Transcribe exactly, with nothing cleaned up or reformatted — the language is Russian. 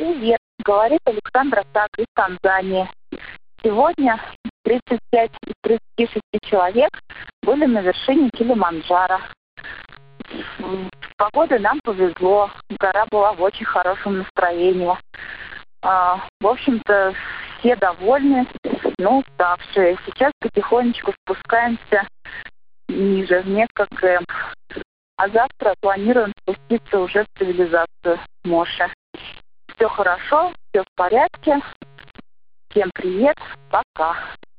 Привет, говорит Александра Так из Танзании. Сегодня тридцать пять из тридцати шести человек были на вершине Килиманджаро. С погодой нам повезло, гора была в очень хорошем настроении. А, в общем-то, все довольны, но уставшие. Сейчас потихонечку спускаемся ниже, в Мекка-кэмп. А завтра планируем спуститься уже в цивилизацию Моше. Все хорошо, все в порядке. Всем привет, пока.